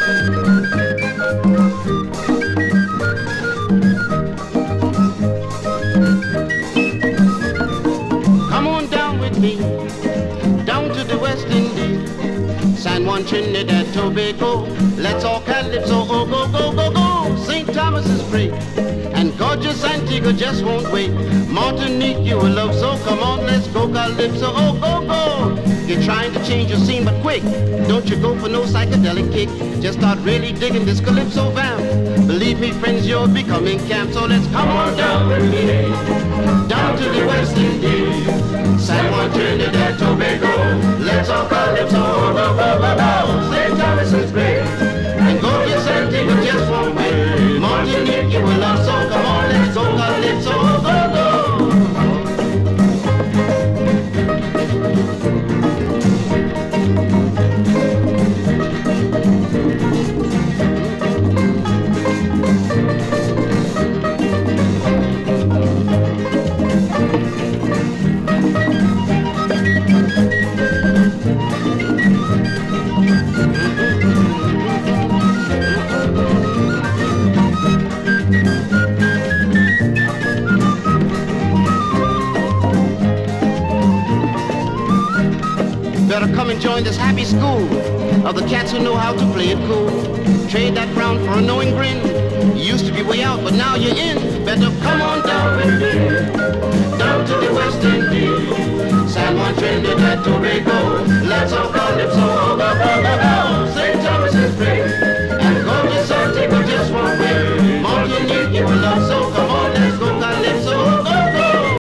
Come on down with me, down to the West Indies, San Juan, Trinidad, Tobago. Let's all calypso, oh, go, go, go, go. St. Thomas is free, and gorgeous Antigua just won't wait. Martinique you will love, so come on, let's go calypso, oh, go, go. You're trying to change your scene, but quick, don't you go for no psychedelic kick. Just start really digging this calypso vamp. Believe me, friends, you're becoming camp, so let's come on down with me, down to the West Indies, San Juan, Trinidad, Tobago. Let's all calypso, oh, go, go, go, go. St. Thomas is great, and gorgeous Antigua just won't wait. Martinique you will love, so come on, let's go calypso, oh, go, go. Better come and join this happy school of the cats who know how to play it cool. Trade that frown for a knowing grin. You used to be way out, but now you're in. Better come on down with me, down to the West Indies, San Juan, Trinidad, Tobago. Let's all